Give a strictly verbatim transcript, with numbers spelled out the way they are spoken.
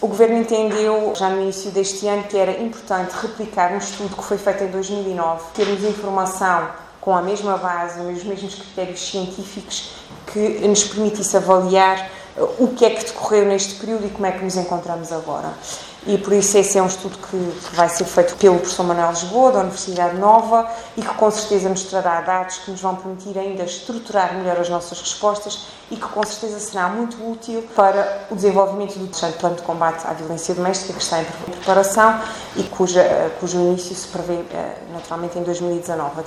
O Governo entendeu, já no início deste ano, que era importante replicar um estudo que foi feito em dois mil e nove, termos informação com a mesma base, os mesmos critérios científicos, que nos permitisse avaliar o que é que decorreu neste período e como é que nos encontramos agora. E por isso esse é um estudo que, que vai ser feito pelo professor Manuel Lisboa, da Universidade Nova, e que com certeza nos trará dados que nos vão permitir ainda estruturar melhor as nossas respostas e que com certeza será muito útil para o desenvolvimento do terceiro plano de combate à violência doméstica, que está em preparação e cuja, cujo início se prevê naturalmente em dois mil e dezanove.